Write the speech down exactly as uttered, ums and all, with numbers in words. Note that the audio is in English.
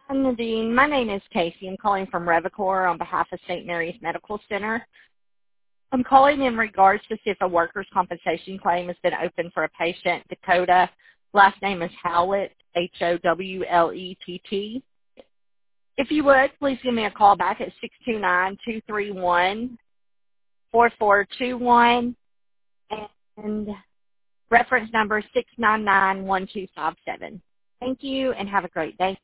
Nadine, my name is Casey. I'm calling from Revacor on behalf of Saint Mary's Medical Center. I'm calling in regards to see if a workers' compensation claim has been open for a patient, Dakota. Last name is Howlett, H O W L E T T. If you would, please give me a call back at six two nine, two three one, four four two one and reference number six nine nine, one two five seven. Thank you and have a great day.